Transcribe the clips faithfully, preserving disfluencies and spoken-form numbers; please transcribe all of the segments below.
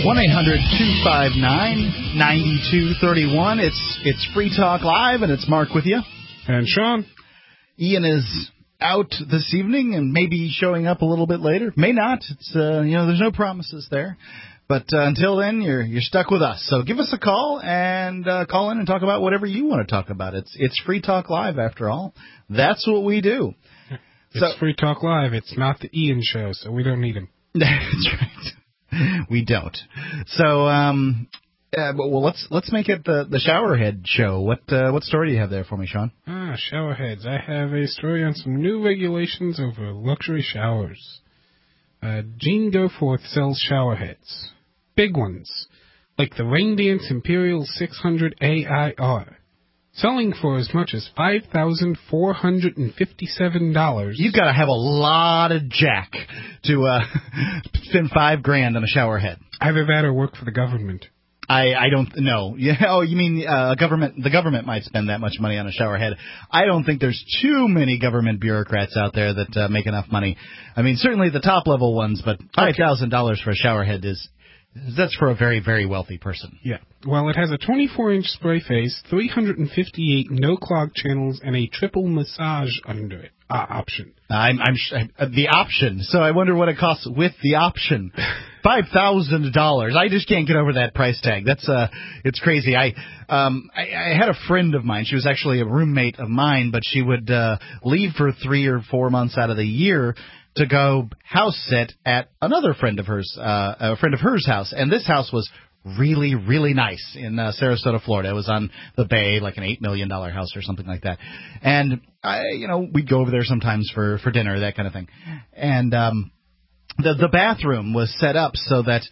one eight hundred two five nine nine two three one. It's it's Free Talk Live, and it's Mark with you. And Sean. Ian is out this evening and maybe showing up a little bit later. May not. It's uh, you know, there's no promises there. But uh, until then, you're you're stuck with us. So give us a call and uh, call in and talk about whatever you want to talk about. It's it's Free Talk Live, after all. That's what we do. It's so, Free Talk Live. It's not the Ian show, so we don't need him. That's right. We don't. So, um, uh, well, let's let's make it the the Showerhead show. What uh, what story do you have there for me, Sean? Ah, showerheads. I have a story on some new regulations over luxury showers. Uh, Gene Goforth sells showerheads. Big ones, like the Raindance Imperial six hundred A I R. Selling for as much as five thousand four hundred fifty-seven dollars. You've got to have a lot of jack to uh, spend five grand on a shower head. Either that or work for the government. I, I don't know. Yeah, oh, you mean uh, government? The government might spend that much money on a shower head. I don't think there's too many government bureaucrats out there that uh, make enough money. I mean, certainly the top level ones, but five thousand dollars for a shower head is... That's for a very, very wealthy person. Yeah. Well, it has a twenty-four inch spray face, three hundred fifty-eight no-clog channels, and a triple massage under it uh, option. I'm, I'm uh, the option. So I wonder what it costs with the option. Five thousand dollars. I just can't get over that price tag. That's uh, it's crazy. I um, I, I had a friend of mine. She was actually a roommate of mine, but she would uh, leave for three or four months out of the year to go house sit at another friend of hers, uh, a friend of hers house. And this house was really, really nice in uh, Sarasota, Florida. It was on the bay, like an eight million dollars house or something like that. And, I, you know, we'd go over there sometimes for, for dinner, that kind of thing. And um, the the bathroom was set up so that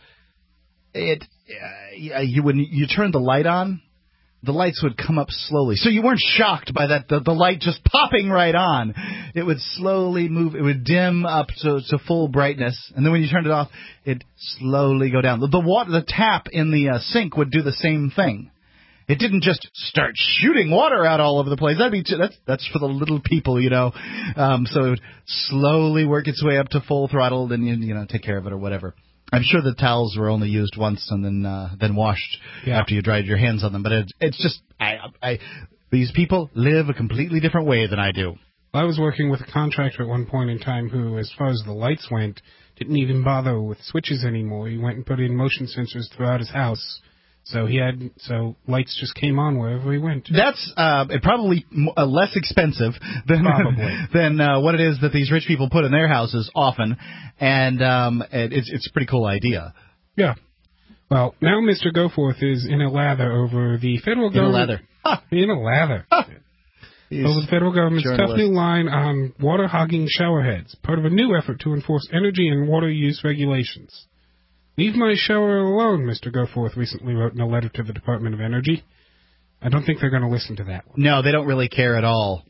it uh, you when you turned the light on, the lights would come up slowly. So you weren't shocked by that, the, the light just popping right on. It would slowly move. It would dim up to, to full brightness. And then when you turned it off, it'd slowly go down. The, the water, the tap in the uh, sink would do the same thing. It didn't just start shooting water out all over the place. That'd be too, that's that's for the little people, you know. Um, so it would slowly work its way up to full throttle, and you, you know, take care of it or whatever. I'm sure the towels were only used once and then uh, then washed yeah. after you dried your hands on them. But it, it's just I, I these people live a completely different way than I do. I was working with a contractor at one point in time who, as far as the lights went, didn't even bother with switches anymore. He went and put in motion sensors throughout his house. So he had so lights just came on wherever he went. That's uh, probably uh, less expensive than than uh, what it is that these rich people put in their houses often, and um, it, it's it's a pretty cool idea. Yeah. Well, now Mister Goforth is in a lather over the federal government. In a lather. Huh. In a lather. Huh. Over the federal government's tough new line on water hogging showerheads, part of a new effort to enforce energy and water use regulations. Leave my shower alone, Mister Goforth recently wrote in a letter to the Department of Energy. I don't think they're going to listen to that one. No, they don't really care at all.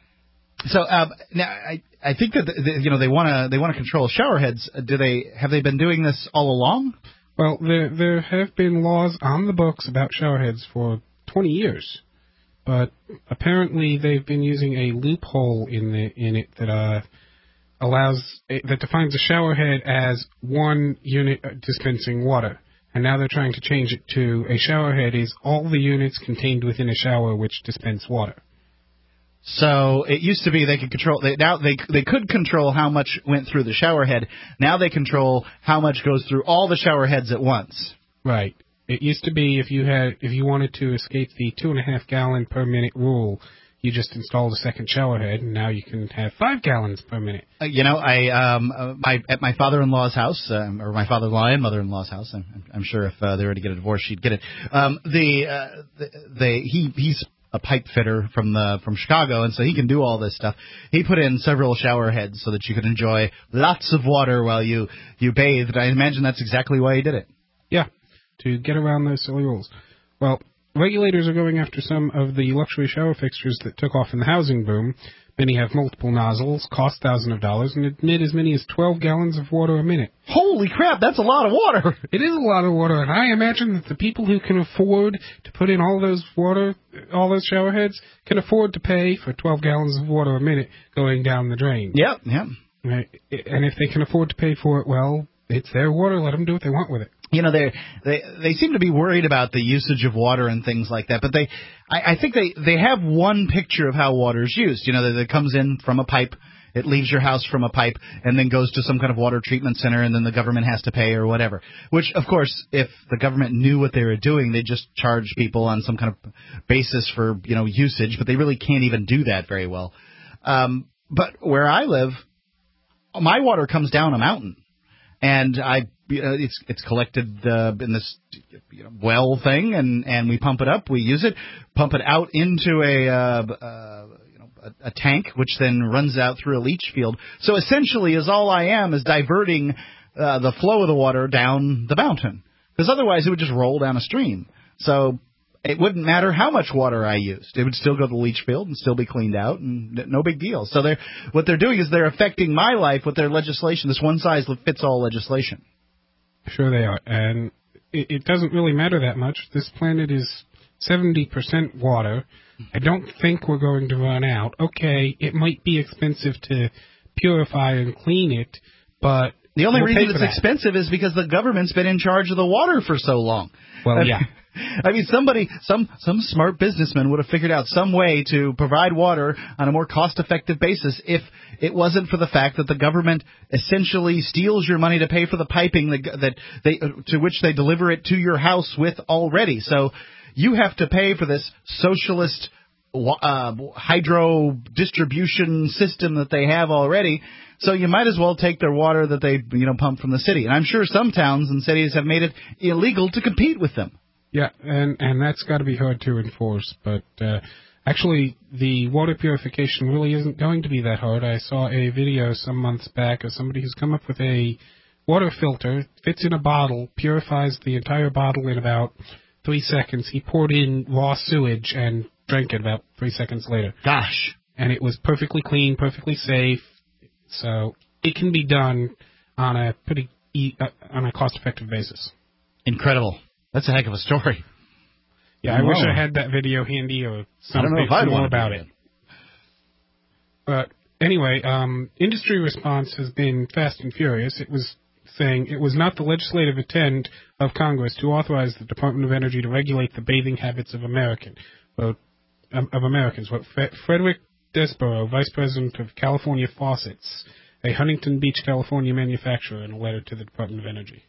So uh, now I I think that the, you know they want to they want to control showerheads. Do they have they been doing this all along? Well, there there have been laws on the books about showerheads for twenty years, but apparently they've been using a loophole in the in it that uh. allows that defines a shower head as one unit dispensing water, and now they're trying to change it to a shower head is all the units contained within a shower which dispense water. So it used to be they could control they, now they they could control how much went through the shower head. Now they control how much goes through all the shower heads at once. Right. It used to be if you had if you wanted to escape the two and a half gallon per minute rule, you just installed a second shower head, and now you can have five gallons per minute. Uh, you know, I um, uh, my at my father-in-law's house, um, or my father-in-law and mother-in-law's house. I'm, I'm sure if uh, they were to get a divorce, she'd get it. Um, the, uh, the they he he's a pipe fitter from the from Chicago, and so he can do all this stuff. He put in several shower heads so that you could enjoy lots of water while you you bathed. I imagine that's exactly why he did it. Yeah, to get around those silly rules. Well, regulators are going after some of the luxury shower fixtures that took off in the housing boom. Many have multiple nozzles, cost thousands of dollars, and emit as many as twelve gallons of water a minute. Holy crap, that's a lot of water. It is a lot of water, and I imagine that the people who can afford to put in all those water, all those shower heads, can afford to pay for twelve gallons of water a minute going down the drain. Yep, yep. Right. And if they can afford to pay for it, well, it's their water. Let them do what they want with it. you know, they they they seem to be worried about the usage of water and things like that. But they, I, I think they, they have one picture of how water is used. You know, that it comes in from a pipe. It leaves your house from a pipe and then goes to some kind of water treatment center, and then the government has to pay or whatever. Which, of course, if the government knew what they were doing, they'd just charge people on some kind of basis for, you know, usage. But they really can't even do that very well. Um, but where I live, my water comes down a mountain, and I you know, it's it's collected uh, in this you know, well thing, and, and we pump it up, we use it, pump it out into a uh, uh, A, a tank, which then runs out through a leach field. So essentially, is all I am is diverting uh, the flow of the water down the mountain, because otherwise it would just roll down a stream. So it wouldn't matter how much water I used; it would still go to the leach field and still be cleaned out, and no big deal. So they're what they're doing is they're affecting my life with their legislation, this one size fits all legislation. Sure they are, and it, it doesn't really matter that much. This planet is seventy percent water. I don't think we're going to run out. Okay, it might be expensive to purify and clean it, but the only we'll reason it's expensive is because the government's been in charge of the water for so long. Well, yeah. I mean, somebody, some some smart businessman would have figured out some way to provide water on a more cost-effective basis if it wasn't for the fact that the government essentially steals your money to pay for the piping that, that they to which they deliver it to your house with already. So you have to pay for this socialist uh, hydro distribution system that they have already. So you might as well take their water that they you know pump from the city. And I'm sure some towns and cities have made it illegal to compete with them. Yeah, and, and that's got to be hard to enforce. But uh, actually, the water purification really isn't going to be that hard. I saw a video some months back of somebody who's come up with a water filter, fits in a bottle, purifies the entire bottle in about three seconds. He poured in raw sewage and drank it about three seconds later. Gosh. And it was perfectly clean, perfectly safe. So it can be done on a pretty e- uh, on a cost-effective basis. Incredible. That's a heck of a story. Yeah, I wish I had that video handy or something I don't know if I'd more want about it. But anyway, um, industry response has been fast and furious. It was saying it was not the legislative intent of Congress to authorize the Department of Energy to regulate the bathing habits of American, well, um, of Americans. What Fe- Frederick Desborough, Vice President of California Faucets, a Huntington Beach, California manufacturer, in a letter to the Department of Energy.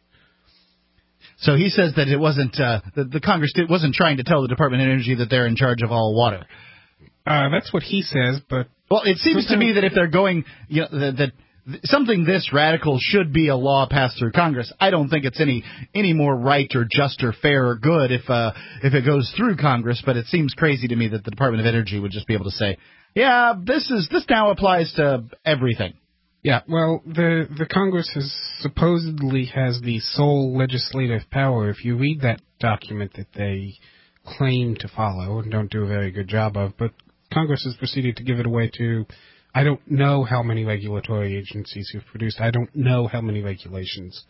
So he says that it wasn't uh, the, the Congress it wasn't trying to tell the Department of Energy that they're in charge of all water. Uh, that's what he says, but well, it seems to me that if they're going, you know, that, that something this radical should be a law passed through Congress. I don't think it's any any more right or just or fair or good if uh, if it goes through Congress. But it seems crazy to me that the Department of Energy would just be able to say, yeah, this is this now applies to everything. Yeah, well, the the Congress has supposedly has the sole legislative power. If you read that document that they claim to follow and don't do a very good job of, but Congress has proceeded to give it away to, I don't know how many regulatory agencies who've produced, I don't know how many regulations.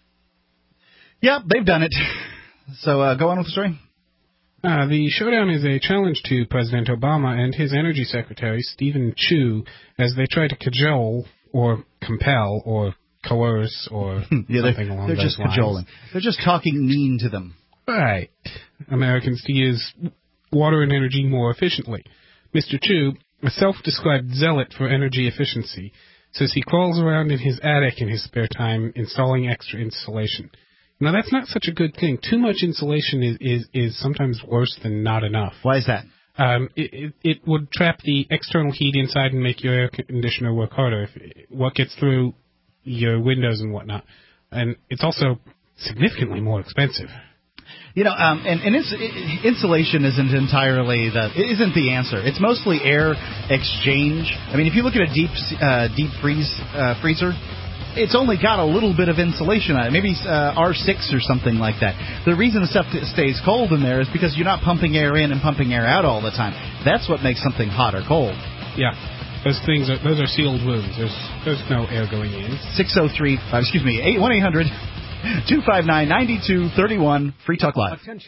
Yeah, they've done it. So uh, go on with the story. Uh, the showdown is a challenge to President Obama and his Energy Secretary, Stephen Chu, as they try to cajole or compel or coerce or yeah, something along they're those just lines. cajoling. They're just talking mean to them. Right. Americans to use water and energy more efficiently. Mister Chu, a self-described zealot for energy efficiency, says he crawls around in his attic in his spare time installing extra insulation. Now, that's not such a good thing. Too much insulation is, is, is sometimes worse than not enough. Why is that? Um, it, it, it would trap the external heat inside and make your air conditioner work harder. If, what gets through your windows and whatnot. And it's also significantly more expensive. You know, um, and, and ins- insulation isn't entirely the isn't the answer. It's mostly air exchange. I mean, if you look at a deep uh, deep freeze uh, freezer, it's only got a little bit of insulation on it, maybe uh, R six or something like that. The reason the stuff t- stays cold in there is because you're not pumping air in and pumping air out all the time. That's what makes something hot or cold. Yeah, those things are those are sealed rooms. There's there's no air going in. six oh three, uh, excuse me, one eight hundred two five nine nine two three one, Free Talk Live. Attention.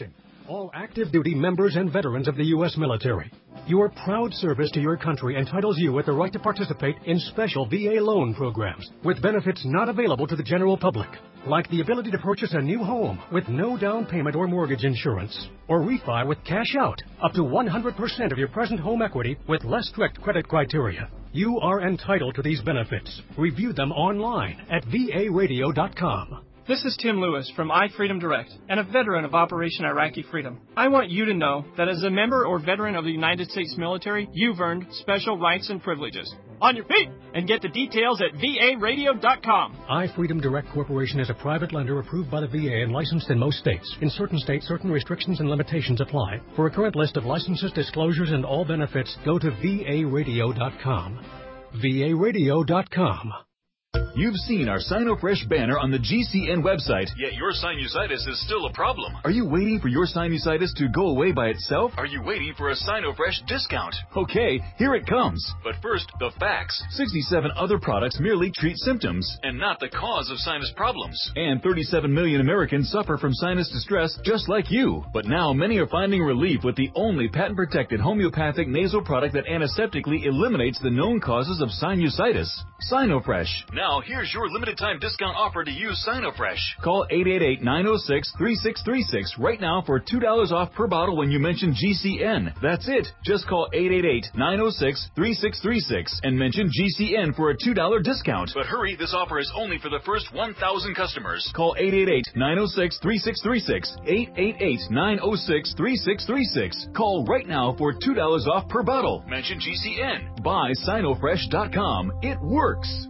all active duty members and veterans of the U S military. Your proud service to your country entitles you with the right to participate in special V A loan programs with benefits not available to the general public, like the ability to purchase a new home with no down payment or mortgage insurance, or refi with cash out up to one hundred percent of your present home equity with less strict credit criteria. You are entitled to these benefits. Review them online at V A radio dot com. This is Tim Lewis from iFreedom Direct and a veteran of Operation Iraqi Freedom. I want you to know that as a member or veteran of the United States military, you've earned special rights and privileges. On your feet! And get the details at V A radio dot com. iFreedom Direct Corporation is a private lender approved by the V A and licensed in most states. In certain states, certain restrictions and limitations apply. For a current list of licenses, disclosures, and all benefits, go to V A radio dot com. V A radio dot com. You've seen our SinoFresh banner on the G C N website, yet your sinusitis is still a problem. Are you waiting for your sinusitis to go away by itself? Are you waiting for a SinoFresh discount? Okay, here it comes. But first, the facts. sixty-seven other products merely treat symptoms and not the cause of sinus problems. And thirty-seven million Americans suffer from sinus distress just like you. But now many are finding relief with the only patent-protected homeopathic nasal product that antiseptically eliminates the known causes of sinusitis. SinoFresh. Now, here's your limited time discount offer to use SinoFresh. Call eight eight eight, nine oh six, three six three six right now for two dollars off per bottle when you mention G C N. That's it. Just call eight eight eight, nine oh six, three six three six and mention G C N for a two dollars discount. But hurry, this offer is only for the first one thousand customers. Call eight eight eight, nine oh six, three six three six, eight eight eight, nine oh six, three six three six. Call right now for two dollars off per bottle. Mention G C N. Buy Sino Fresh dot com. It works.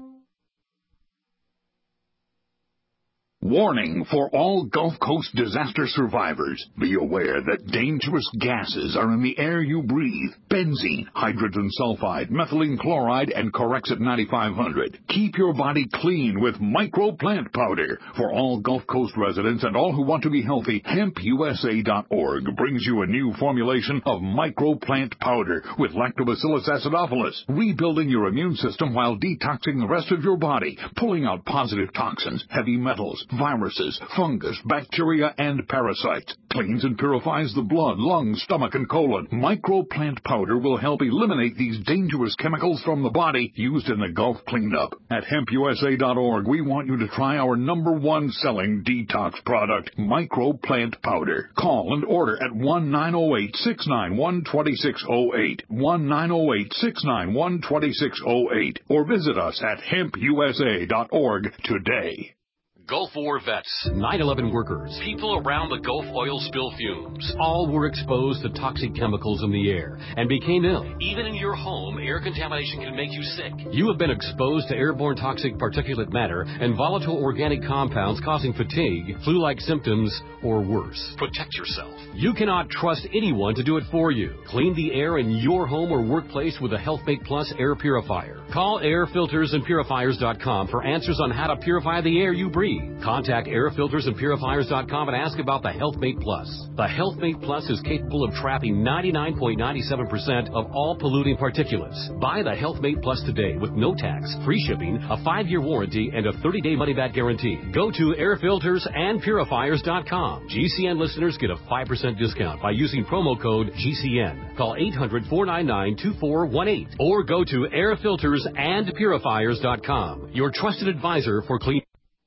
Warning for all Gulf Coast disaster survivors. Be aware that dangerous gases are in the air you breathe. Benzene, hydrogen sulfide, methylene chloride, and Corexit ninety-five hundred. Keep your body clean with microplant powder. For all Gulf Coast residents and all who want to be healthy, hemp U S A dot org brings you a new formulation of microplant powder with Lactobacillus acidophilus, rebuilding your immune system while detoxing the rest of your body, pulling out positive toxins, heavy metals, viruses, fungus, bacteria, and parasites. Cleans and purifies the blood, lungs, stomach, and colon. Microplant powder will help eliminate these dangerous chemicals from the body used in the Gulf cleanup. At hemp U S A dot org, we want you to try our number one selling detox product, Microplant powder. Call and order at one nine oh eight, six nine one, two six oh eight, one nine oh eight, six nine one, two six oh eight, or visit us at hemp U S A dot org today. Gulf War vets, nine eleven workers, people around the Gulf oil spill fumes, all were exposed to toxic chemicals in the air and became ill. Even in your home, air contamination can make you sick. You have been exposed to airborne toxic particulate matter and volatile organic compounds causing fatigue, flu-like symptoms, or worse. Protect yourself. You cannot trust anyone to do it for you. Clean the air in your home or workplace with a HealthMate Plus air purifier. Call air filters and purifiers dot com for answers on how to purify the air you breathe. Contact air filters and purifiers dot com and ask about the HealthMate Plus. The HealthMate Plus is capable of trapping ninety-nine point nine seven percent of all polluting particulates. Buy the HealthMate Plus today with no tax, free shipping, a five-year warranty, and a thirty-day money-back guarantee. Go to air filters and purifiers dot com. G C N listeners get a five percent discount by using promo code G C N. Call eight hundred, four nine nine, two four one eight or go to air filters and purifiers dot com. Your trusted advisor for clean.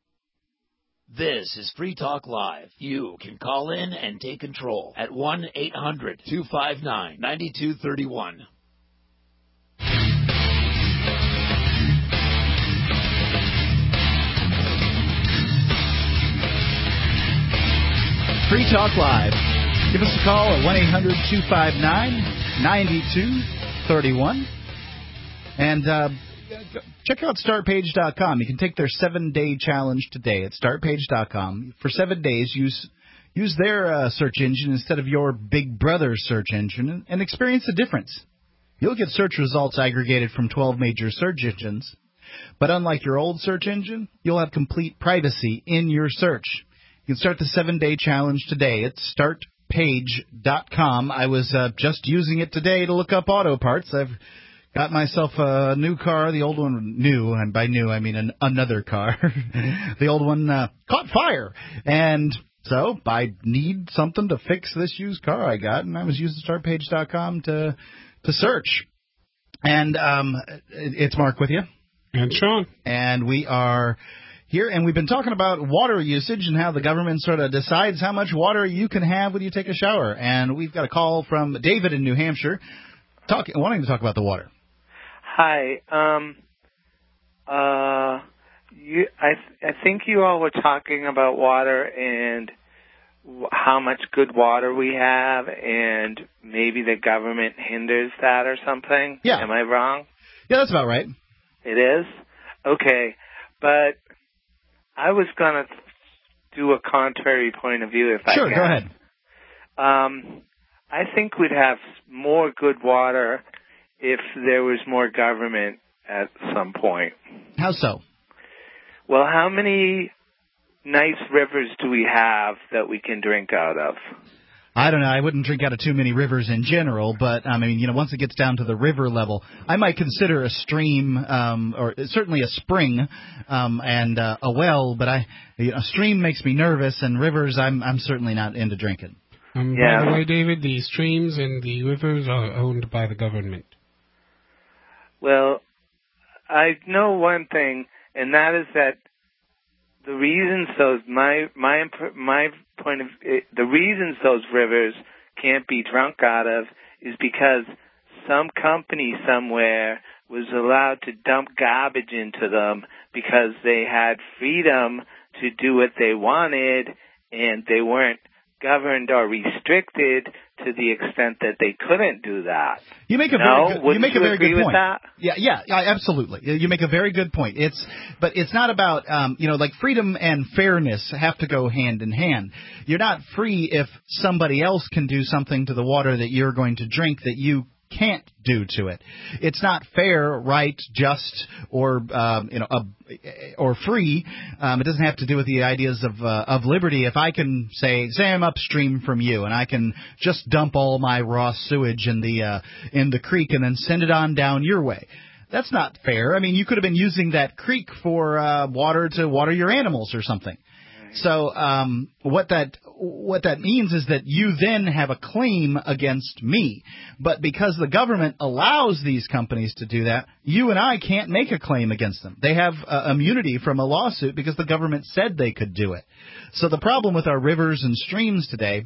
This is Free Talk Live. You can call in and take control at one eight hundred, two five nine, nine two three one. Free Talk Live. Give us a call at one eight hundred, two five nine, nine two three one. And uh, check out start page dot com. You can take their seven-day challenge today at start page dot com. For seven days, use use their uh, search engine instead of your Big Brother search engine and experience the difference. You'll get search results aggregated from twelve major search engines. But unlike your old search engine, you'll have complete privacy in your search. You can start the seven-day challenge today at start page dot com. I was uh, just using it today to look up auto parts. I've got myself a new car. The old one, new, and by new I mean an, another car. The old one uh, caught fire. And So I need something to fix this used car I got, and I was using start page dot com to to search. And um, it's Mark with you. And Sean. And we are here, and we've been talking about water usage and how the government sort of decides how much water you can have when you take a shower. And we've got a call from David in New Hampshire talk, wanting to talk about the water. Hi. Um, uh, you, I, th- I think you all were talking about water and w- how much good water we have, and maybe the government hinders that or something. Yeah. Am I wrong? Yeah, that's about right. It is? Okay. But I was going to do a contrary point of view if I can. Sure, go ahead. Um, I think we'd have more good water if there was more government at some point. How so? Well, how many nice rivers do we have that we can drink out of? I don't know. I wouldn't drink out of too many rivers in general, but, I mean, you know, once it gets down to the river level, I might consider a stream um, or certainly a spring um, and uh, a well, but I, you know, a stream makes me nervous, and rivers I'm I'm certainly not into drinking. Um, Yeah. By the way, David, the streams and the rivers are owned by the government. Well, I know one thing, and that is that the reasons those my my my point of the reasons those rivers can't be drunk out of is because some company somewhere was allowed to dump garbage into them because they had freedom to do what they wanted, and they weren't governed or restricted to the extent that they couldn't do that. You make a no? very good, Wouldn't you make a you very agree good with point. That? Yeah, yeah, yeah, absolutely. You make a very good point. It's, but it's not about, um, you know, like freedom and fairness have to go hand in hand. You're not free if somebody else can do something to the water that you're going to drink that you can't do to it. It's not fair, right, just, or um, you know, uh, or free. Um, it doesn't have to do with the ideas of uh, of liberty. If I can say, say I'm upstream from you, and I can just dump all my raw sewage in the uh, in the creek and then send it on down your way. That's not fair. I mean, you could have been using that creek for uh, water to water your animals or something. So um, what that what that means is that you then have a claim against me. But because the government allows these companies to do that, you and I can't make a claim against them. They have uh, immunity from a lawsuit because the government said they could do it. So the problem with our rivers and streams today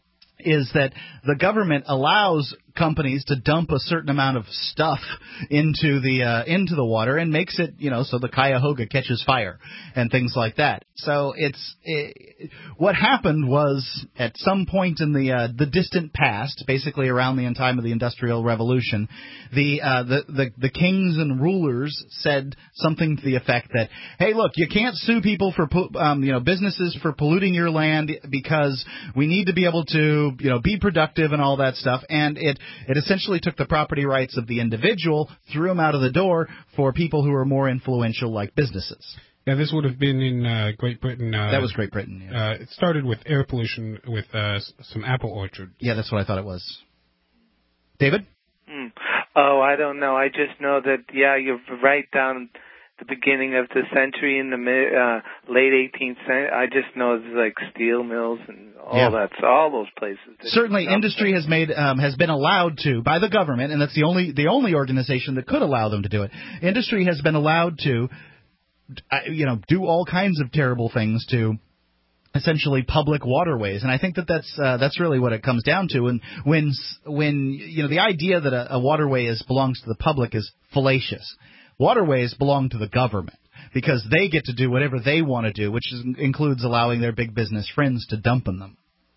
is that the government allows companies to dump a certain amount of stuff into the uh, into the water and makes it, you know, so the Cuyahoga catches fire and things like that. So it's it, what happened was at some point in the uh, the distant past, basically around the time of the Industrial Revolution, the, uh, the the the kings and rulers said something to the effect that, hey, look, you can't sue people for um, you know businesses for polluting your land because we need to be able to, you know, be productive and all that stuff. And it It essentially took the property rights of the individual, threw them out of the door for people who are more influential, like businesses. Yeah, this would have been in uh, Great Britain. Uh, that was Great Britain. Yeah. Uh, it started with air pollution with uh, some apple orchards. Yeah, that's what I thought it was. David? Mm. Oh, I don't know. I just know that, yeah, you're right down the beginning of the century, in the mid, uh, late eighteenth century. I just know it's like steel mills and all yeah. that, all those places. Certainly, industry has made um, has been allowed to by the government, and that's the only the only organization that could allow them to do it. Industry has been allowed to, you know, do all kinds of terrible things to essentially public waterways, and I think that that's uh, that's really what it comes down to. And when when you know the idea that a, a waterway is belongs to the public is fallacious. Waterways belong to the government because they get to do whatever they want to do, which is, includes allowing their big business friends to dump in them.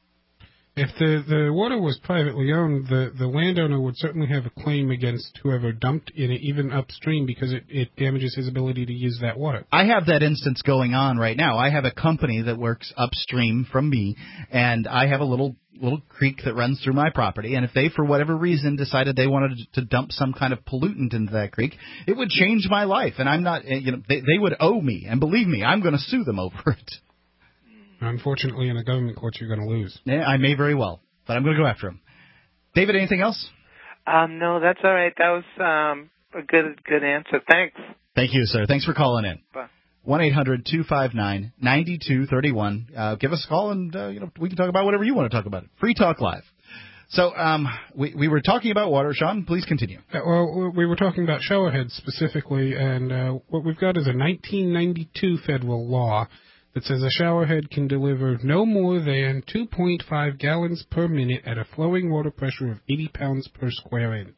If the, the water was privately owned, the, the landowner would certainly have a claim against whoever dumped in it, even upstream, because it, it damages his ability to use that water. I have that instance going on right now. I have a company that works upstream from me, and I have a little little creek that runs through my property, and if they, for whatever reason, decided they wanted to dump some kind of pollutant into that creek, it would change my life, and I'm not, you know, they, they would owe me, and believe me, I'm going to sue them over it. Unfortunately, in a government court, you're going to lose. Yeah, I may very well, but I'm going to go after him. David, anything else? Um, no, that's all right. That was um, a good good answer. Thanks. Thank you, sir. Thanks for calling in. Bye. one eight hundred two five nine nine two three one. Uh, give us a call, and uh, you know we can talk about whatever you want to talk about. Free Talk Live. So um, we, we were talking about water. Sean, please continue. Uh, well, we were talking about showerheads specifically, and uh, what we've got is a nineteen ninety-two federal law that says a showerhead can deliver no more than two point five gallons per minute at a flowing water pressure of eighty pounds per square inch.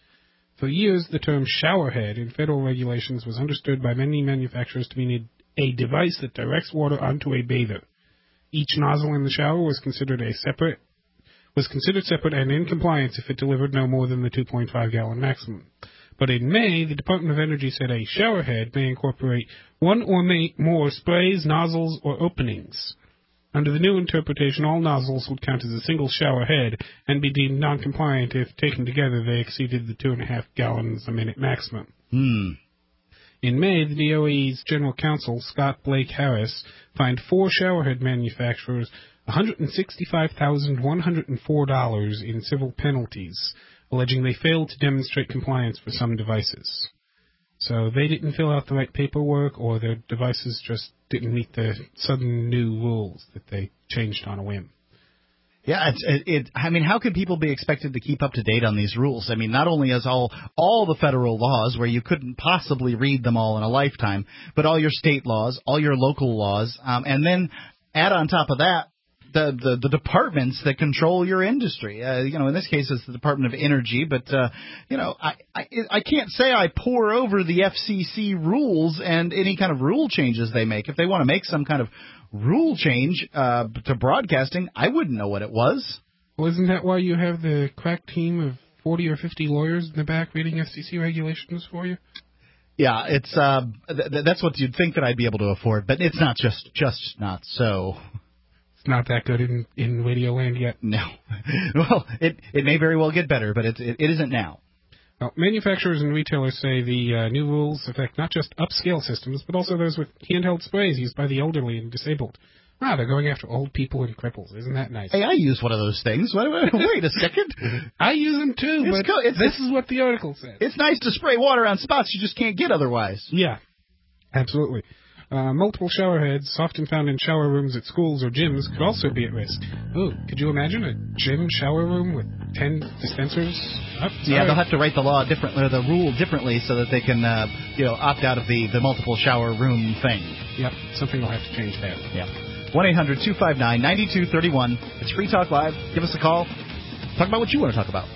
For years, the term showerhead in federal regulations was understood by many manufacturers to mean a, a device that directs water onto a bather. Each nozzle in the shower was considered a separate was considered separate and in compliance if it delivered no more than the two point five gallon maximum. But in May, the Department of Energy said a showerhead may incorporate one or more sprays, nozzles, or openings. Under the new interpretation, all nozzles would count as a single showerhead and be deemed non-compliant if, taken together, they exceeded the two and a half gallons a minute maximum. Hmm. In May, the D O E's General Counsel, Scott Blake Harris, fined four showerhead manufacturers one hundred sixty-five thousand one hundred four dollars in civil penalties, alleging they failed to demonstrate compliance for some devices. So they didn't fill out the right paperwork, or their devices just didn't meet the sudden new rules that they changed on a whim. Yeah, it's, it, it. I mean, how can people be expected to keep up to date on these rules? I mean, not only is all all the federal laws where you couldn't possibly read them all in a lifetime, but all your state laws, all your local laws, um, and then add on top of that the, the the departments that control your industry. Uh, you know, in this case, it's the Department of Energy, but uh, you know, I, I I can't say I pour over the F C C rules and any kind of rule changes they make. If they want to make some kind of rule change uh, to broadcasting, I wouldn't know what it was. Well, isn't that why you have the crack team of forty or fifty lawyers in the back reading F C C regulations for you? Yeah, it's uh, th- that's what you'd think that I'd be able to afford, but it's not just just not so. It's not that good in in radio land yet. No. Well, it it may very well get better, but it it, it isn't now. Well, manufacturers and retailers say the uh, new rules affect not just upscale systems, but also those with handheld sprays used by the elderly and disabled. Ah, they're going after old people and cripples. Isn't that nice? Hey, I use one of those things. Wait, wait, wait a second. I use them too, it's but co- it's, this is what the article says. It's nice to spray water on spots you just can't get otherwise. Yeah, absolutely. Uh, multiple shower heads, often found in shower rooms at schools or gyms, could also be at risk. Oh, could you imagine a gym shower room with ten dispensers? Oh, yeah, they'll have to write the law differently, or the rule differently, so that they can, uh, you know, opt out of the, the multiple shower room thing. Yep, something will have to change there. Yeah. one eight hundred two five nine nine two three one. It's Free Talk Live. Give us a call. Talk about what you want to talk about.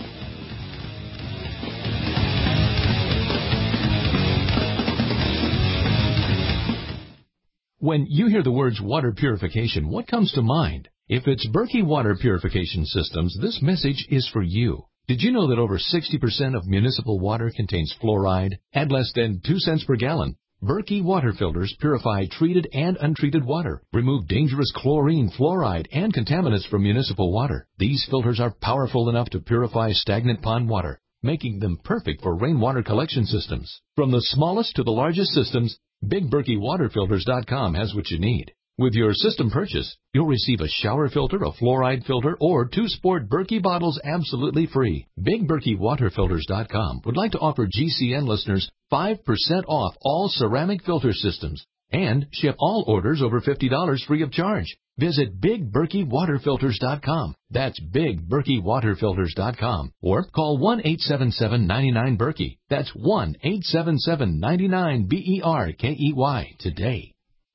When you hear the words water purification, what comes to mind? If it's Berkey Water Purification Systems, this message is for you. Did you know that over sixty percent of municipal water contains fluoride? At less than two cents per gallon, Berkey water filters purify treated and untreated water, remove dangerous chlorine, fluoride, and contaminants from municipal water. These filters are powerful enough to purify stagnant pond water, making them perfect for rainwater collection systems. From the smallest to the largest systems, Big Berkey Water Filters dot com has what you need. With your system purchase, you'll receive a shower filter, a fluoride filter, or two sport Berkey bottles absolutely free. Big Berkey Water Filters dot com would like to offer G C N listeners five percent off all ceramic filter systems and ship all orders over fifty dollars free of charge. Visit Big Berkey Water Filters dot com. That's Big Berkey Water Filters dot com. Or call one eight seven seven nine nine Berkey. That's one eight seven seven nine nine B E R K E Y today.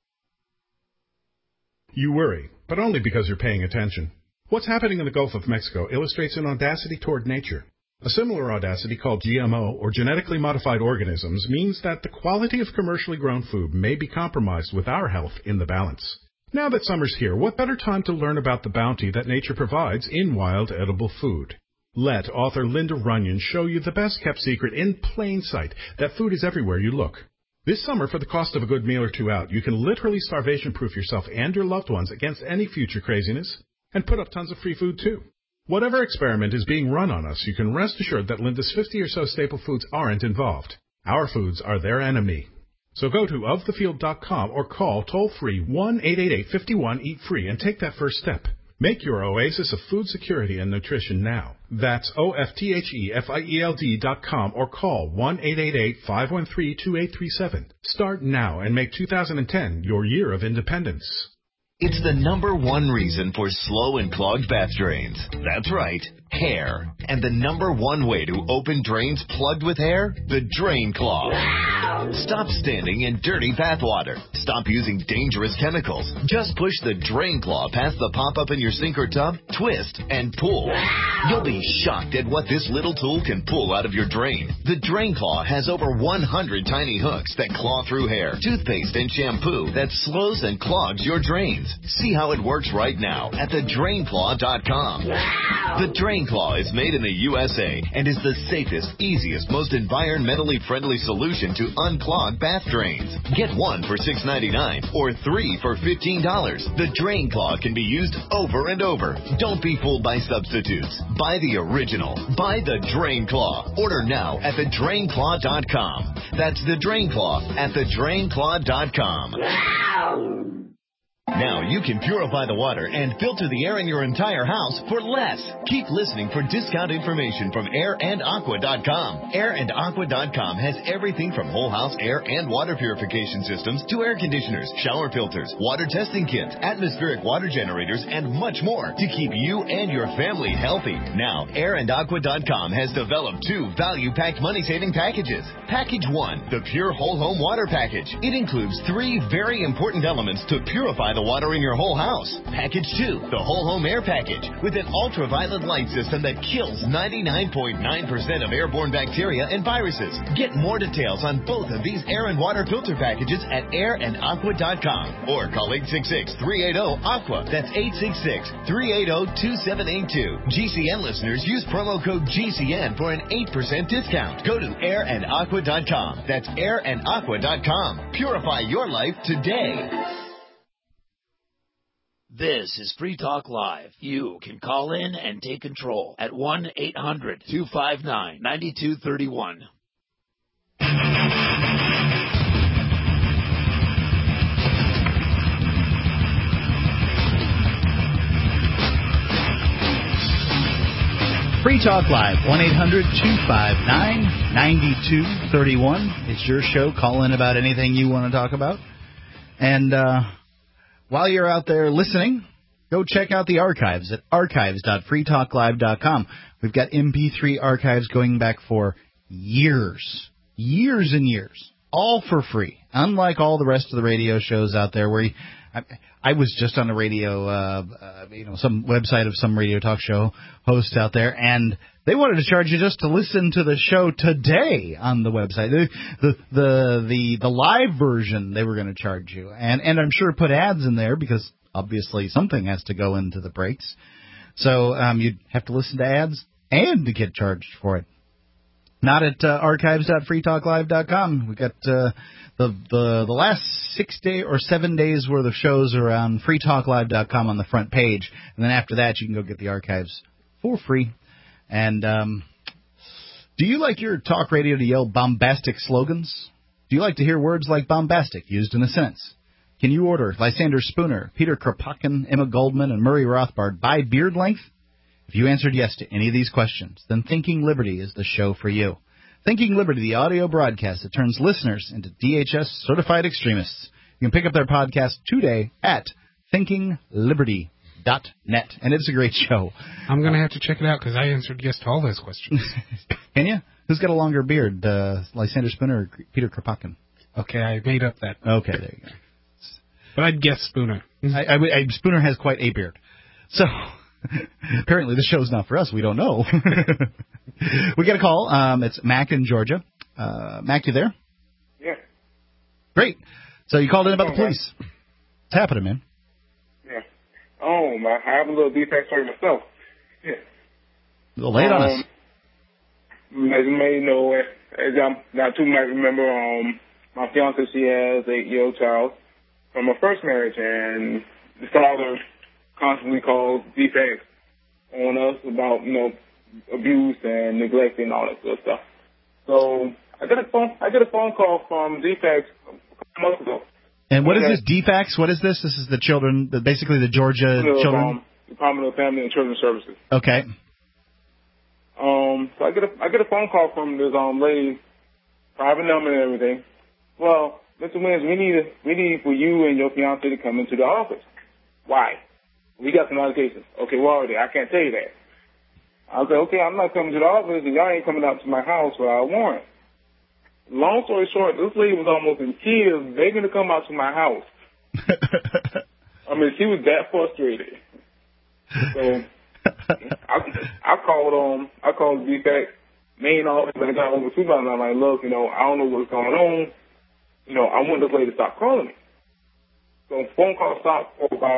You worry, but only because you're paying attention. What's happening in the Gulf of Mexico illustrates an audacity toward nature. A similar audacity called G M O, or genetically modified organisms, means that the quality of commercially grown food may be compromised with our health in the balance. Now that summer's here, what better time to learn about the bounty that nature provides in wild edible food? Let author Linda Runyon show you the best-kept secret in plain sight, that food is everywhere you look. This summer, for the cost of a good meal or two out, you can literally starvation-proof yourself and your loved ones against any future craziness, and put up tons of free food, too. Whatever experiment is being run on us, you can rest assured that Linda's fifty or so staple foods aren't involved. Our foods are their enemy. So go to of the field dot com or call toll-free one eight eight eight, five one, eat free and take that first step. Make your oasis of food security and nutrition now. That's O F T H E F I E L D dot com or call one eight eight eight, five one three, two eight three seven. Start now and make two thousand ten your year of independence. It's the number one reason for slow and clogged bath drains. That's right, hair. And the number one way to open drains plugged with hair? The Drain Claw. Stop standing in dirty bath water. Stop using dangerous chemicals. Just push the Drain Claw past the pop-up in your sink or tub, twist, and pull. You'll be shocked at what this little tool can pull out of your drain. The Drain Claw has over one hundred tiny hooks that claw through hair, toothpaste, and shampoo that slows and clogs your drains. See how it works right now at the drain claw dot com. The Drain Claw is made in the U S A and is the safest, easiest, most environmentally friendly solution to unclog bath drains. Get one for six ninety-nine or three for fifteen dollars. The Drain Claw can be used over and over. Don't be fooled by substitutes. Buy the original. Buy the Drain Claw. Order now at the drain claw dot com. That's the Drain Claw at the drain claw dot com. Now you can purify the water and filter the air in your entire house for less. Keep listening for discount information from air and aqua dot com. air and aqua dot com has everything from whole house air and water purification systems to air conditioners, shower filters, water testing kits, atmospheric water generators, and much more to keep you and your family healthy. Now, air and aqua dot com has developed two value-packed money-saving packages. Package one, the Pure Whole Home Water Package. It includes three very important elements to purify the water in your whole house. Package two, the Whole Home Air Package, with an ultraviolet light system that kills ninety-nine point nine percent of airborne bacteria and viruses. Get more details on both of these air and water filter packages at air and aqua dot com or call eight six six, three eight zero, aqua. That's eight six six, three eight zero, two seven eight two. G C N listeners use promo code G C N for an eight percent discount. Go to air and aqua dot com. That's air and aqua dot com. Purify your life today. This is Free Talk Live. You can call in and take control at one eight hundred, two five nine, nine two three one. Free Talk Live, one eight hundred, two five nine, nine two three one. It's your show. Call in about anything you want to talk about. And, uh... while you're out there listening, go check out the archives at archives dot free talk live dot com. We've got M P three archives going back for years, years and years, all for free, unlike all the rest of the radio shows out there where you, I, I was just on a radio, uh, uh, you know, some website of some radio talk show host out there, and they wanted to charge you just to listen to the show today on the website. The the the the, the live version they were going to charge you, and and I'm sure put ads in there because obviously something has to go into the breaks. So um, you'd have to listen to ads and to get charged for it. Not at uh, archives dot free talk live dot com. We've got uh, the the the last six day or seven days worth of shows are on free talk live dot com on the front page, and then after that you can go get the archives for free. And um, do you like your talk radio to yell bombastic slogans? Do you like to hear words like bombastic used in a sentence? Can you order Lysander Spooner, Peter Kropotkin, Emma Goldman, and Murray Rothbard by beard length? If you answered yes to any of these questions, then Thinking Liberty is the show for you. Thinking Liberty, the audio broadcast that turns listeners into D H S certified extremists. You can pick up their podcast today at thinking liberty dot net, and it's a great show. I'm going to have to check it out because I answered yes to all those questions. Can you? Who's got a longer beard, uh, Lysander Spooner or Peter Kropotkin? Okay, I made up that. Okay, there you go. But I'd guess Spooner. I, I, I, Spooner has quite a beard. So, apparently the show's not for us. We don't know. We got a call. Um, it's Mac in Georgia. Uh, Mac, you there? Yeah. Great. So you called in about the police. What's happening, man? Yeah. Oh, my, I have a little defect story myself. Yeah. Well, lay it on um, us. As you may know, as I'm not too much remember, um, my fiance, she has an eight-year-old child from her first marriage, and the father constantly calls defects on us about, you know, abuse and neglect and all that good stuff. So I got a phone, I got a phone call from defects a couple months ago. And what is this, D FACS? What is this? This is the children, the, basically the Georgia Little, children? Um, Department of Family and Children's Services. Okay. Um, so I get a I get a phone call from this um lady, private number and everything. Well, Mister Williams, we need we need for you and your fiance to come into the office. Why? We got some allegations. Okay, well, already I can't tell you that. I was like, okay, I'm not coming to the office, and y'all ain't coming out to my house without a warrant. Long story short, this lady was almost in tears, begging to come out to my house. I mean, she was that frustrated. So I, I called um I called the D FAC main office and I got on the supervisor. I'm like, look, you know, I don't know what's going on. You know, I want this lady to stop calling me. So phone call stopped for about.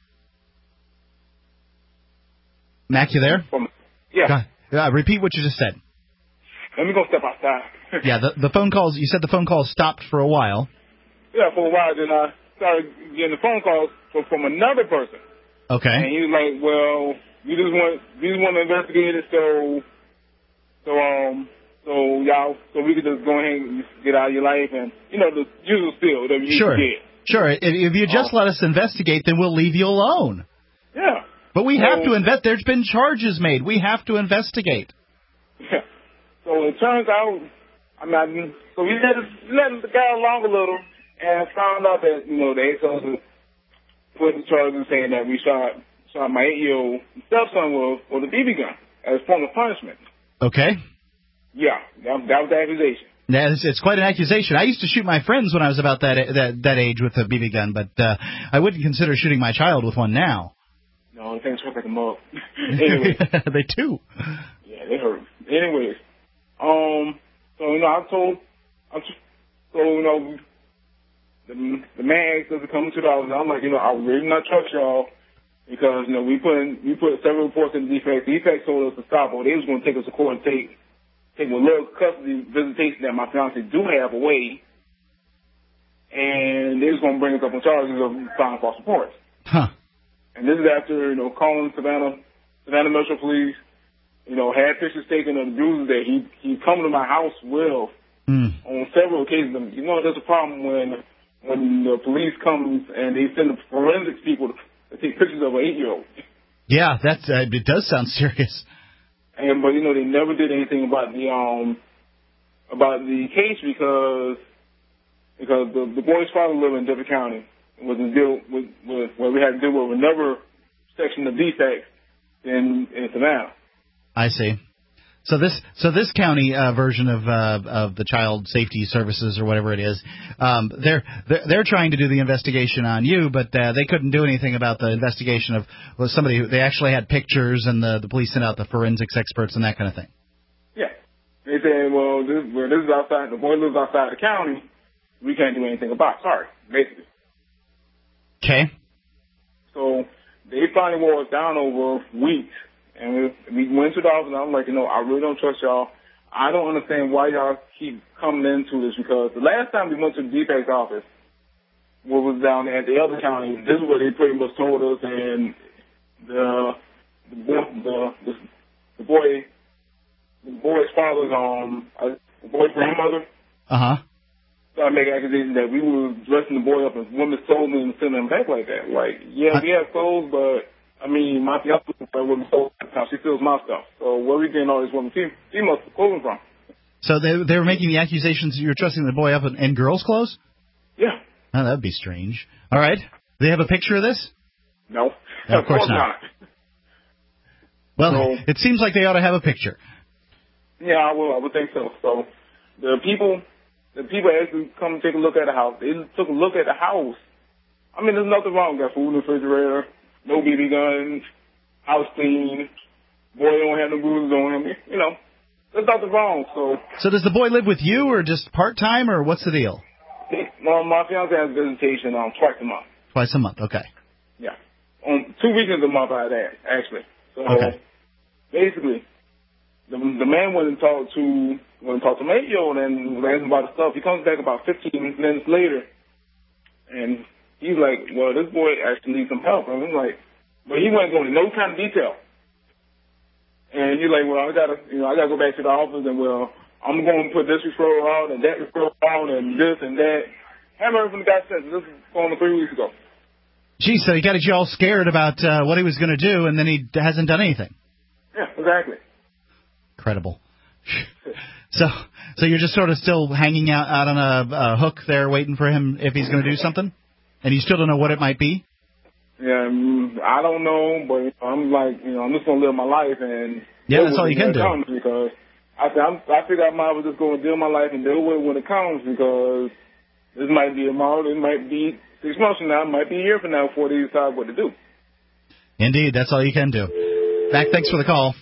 Mac, you there? From, yeah. Uh, repeat what you just said. Let me go step outside. Yeah, the the phone calls. You said the phone calls stopped for a while. Yeah, for a while. Then I started getting the phone calls from, from another person. Okay. And he was like, well, we just want we just want to investigate it, so so um so y'all so we could just go ahead and get out of your life, and you know the usual spiel that you Sure. get. Sure. If, if you just um, let us investigate, then we'll leave you alone. Yeah. But we so, have to invest. There's been charges made. We have to investigate. Yeah. So it turns out, I mean, so we let let the guy along a little, and found out that you know they told us put the charges saying that we shot shot my eight-year-old stepson with with a B B gun as a form of punishment. Okay. Yeah, that, that was the accusation. Yeah, it's, it's quite an accusation. I used to shoot my friends when I was about that that, that age with a B B gun, but uh, I wouldn't consider shooting my child with one now. No, things hurt like a mug. Anyway. They do. Yeah, they hurt. Anyways, um, so you know, I told, I t- so you know, the the man asked us to come to the office. I'm like, you know, I really not trust y'all because you know we put in, we put several reports in the D FAC. The D FAC told us to stop, or they was going to take us to court and take take a little custody visitation that my fiance do have away, and they was going to bring us up on charges of filing false reports. Huh. And this is after, you know, calling Savannah, Savannah Metro Police, you know, had pictures taken of the bruises that he, he come to my house with mm. on several occasions. You know, there's a problem when, when the police comes and they send the forensics people to, to take pictures of an eight-year-old. Yeah, that's, uh, it does sound serious. And, but, you know, they never did anything about the, um, about the case because, because the, the boy's father lived in Delaware County. Was to deal with, with where we had to deal with another section of D FAC in in Savannah. I see. So this so this county uh, version of uh, of the Child Safety Services or whatever it is, um, they're, they're they're trying to do the investigation on you, but uh, they couldn't do anything about the investigation of well, somebody who they actually had pictures and the the police sent out the forensics experts and that kind of thing. Yeah, they said, well, this well, this is outside. The boy lives outside the county. We can't do anything about it. Sorry, basically. Okay. So they finally wore us down over weeks, and we, we went to the office, and I'm like, you know, I really don't trust y'all. I don't understand why y'all keep coming into this, because the last time we went to the D FAC's office, what was down at the other county, this is what they pretty much told us, and the the boy, the, the, the boy, the boy's father's um, uh, the boy's grandmother. Uh huh. Started making accusations that we were dressing the boy up as women's clothing and sending him back like that. Like, yeah, we have clothes, but, I mean, my fiance was like women's clothes. How she feels my stuff. So where we getting all these women's female clothing from? So they they were making the accusations that you were dressing the boy up in, in girls' clothes? Yeah. Oh, that would be strange. All right. Do they have a picture of this? No. No of course not. not. Well, so, it seems like they ought to have a picture. Yeah, I will. I would think so. So the people... The people actually come take a look at the house. They took a look at the house. I mean, there's nothing wrong. Got food in the refrigerator, no B B guns, house clean. Boy don't have no bruises on him. You know, there's nothing wrong. So, so does the boy live with you, or just part time, or what's the deal? Well, my fiance has visitation um, twice a month. Twice a month, okay. Yeah, on two weekends a month I had actually. So okay. Basically, the the man went and talked to. When I talked to my eight-year-old and was asking about the stuff, he comes back about fifteen minutes later, and he's like, well, this boy actually needs some help. And I'm like, but he wasn't going into no kind of detail. And he's like, well, I got to, you know, I got to go back to the office, and, well, I'm going to put this referral out and that referral out and this and that. I haven't heard from the guy since. This is going on three weeks ago. Gee, so he got you all scared about uh, what he was going to do, and then he hasn't done anything. Yeah, exactly. Incredible. So, so you're just sort of still hanging out, out on a, a hook there, waiting for him if he's going to do something, and you still don't know what it might be. Yeah, mm, I don't know, but you know, I'm like, you know, I'm just gonna live my life, and yeah, that's all you can do. Because I, I'm, I figure I might as well just go and deal my life and deal with it when it comes, because this might be tomorrow, it might be six months from now, it might be a year from now before they decide what to do. Indeed, that's all you can do. Mac, thanks for the call.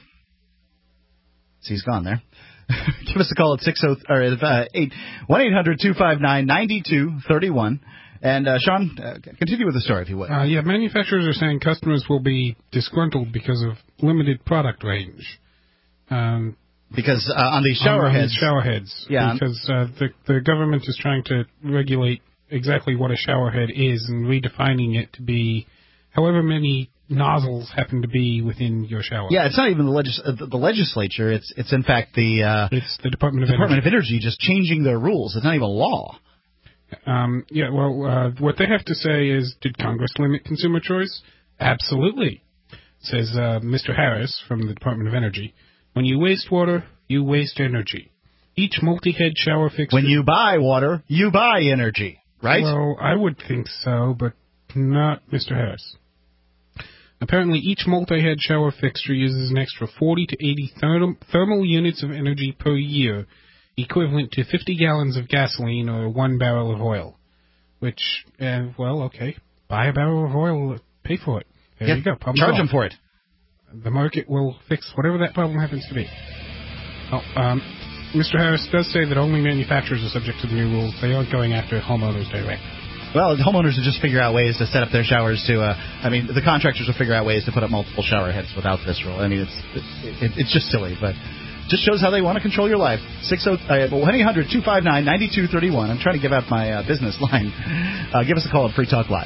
See, he's gone there. Give us a call at six oh or uh, eight one eight hundred two five nine ninety two thirty one. And uh, Sean, uh, continue with the story if you would. Uh, yeah, manufacturers are saying customers will be disgruntled because of limited product range. Um, because uh, on these shower on, heads, on shower heads, yeah, because uh, the the government is trying to regulate exactly what a shower head is and redefining it to be however many nozzles happen to be within your shower. Yeah, it's not even the, legis- uh, the legislature. It's it's in fact the uh, it's the Department of Department Energy. of Energy just changing their rules. It's not even a law. Um, yeah, well, uh, what they have to say is, did Congress limit consumer choice? Absolutely, says uh, Mister Harris from the Department of Energy. When you waste water, you waste energy. Each multi-head shower fixture. When you buy water, you buy energy, right? Well, I would think so, but not Mister Harris. Apparently, each multi-head shower fixture uses an extra forty to eighty therm- thermal units of energy per year, equivalent to fifty gallons of gasoline or one barrel of oil. Which, uh, well, okay, buy a barrel of oil, pay for it. There yeah, you go. Problem charge solved. them for it. The market will fix whatever that problem happens to be. Oh, um, Mister Harris does say that only manufacturers are subject to the new rules. They aren't going after homeowners directly. Well, the homeowners will just figure out ways to set up their showers to, uh, I mean, the contractors will figure out ways to put up multiple shower heads without this rule. I mean, it's it, it, it's just silly, but just shows how they want to control your life. one eight hundred two five nine nine two three one. I'm trying to give out my uh, business line. Uh, give us a call at Free Talk Live.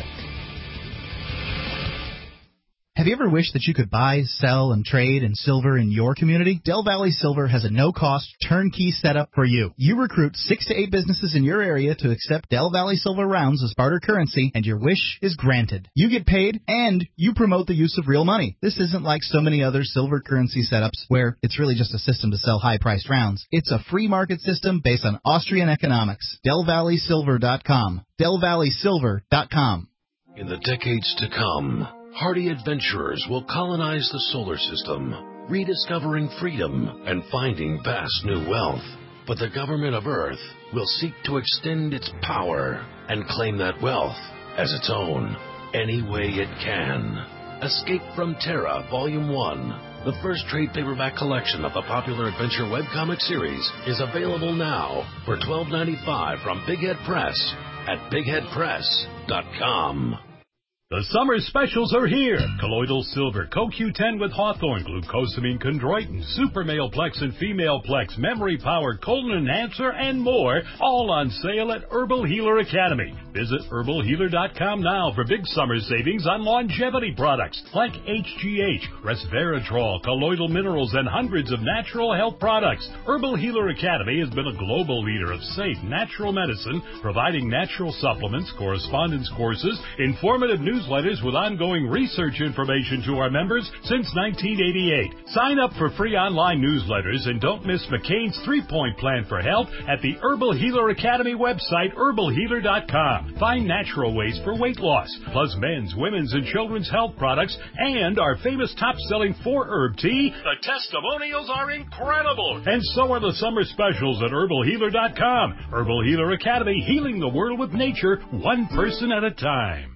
Have you ever wished that you could buy, sell, and trade in silver in your community? Del Valley Silver has a no-cost, turnkey setup for you. You recruit six to eight businesses in your area to accept Del Valley Silver rounds as barter currency, and your wish is granted. You get paid, and you promote the use of real money. This isn't like so many other silver currency setups where it's really just a system to sell high-priced rounds. It's a free market system based on Austrian economics. Del Valley Silver dot com. Del Valley Silver dot com. In the decades to come, hardy adventurers will colonize the solar system, rediscovering freedom and finding vast new wealth. But the government of Earth will seek to extend its power and claim that wealth as its own, any way it can. Escape from Terra, Volume one, the first trade paperback collection of the popular adventure webcomic series, is available now for twelve ninety-five from Big Head Press at big head press dot com. The summer specials are here. Colloidal Silver, Co Q ten with Hawthorne, Glucosamine Chondroitin, Super Male Plex and Female Plex, Memory Power, Colon Enhancer, and more, all on sale at Herbal Healer Academy. Visit herbal healer dot com now for big summer savings on longevity products like H G H, Resveratrol, colloidal minerals, and hundreds of natural health products. Herbal Healer Academy has been a global leader of safe, natural medicine, providing natural supplements, correspondence courses, informative newsletters with ongoing research information to our members since nineteen eighty-eight. Sign up for free online newsletters and don't miss McCain's three-point plan for health at the Herbal Healer Academy website, herbal healer dot com. Find natural ways for weight loss, plus men's, women's, and children's health products, and our famous top-selling four-herb tea. The testimonials are incredible, and so are the summer specials at herbal healer dot com. Herbal Healer Academy, healing the world with nature, one person at a time.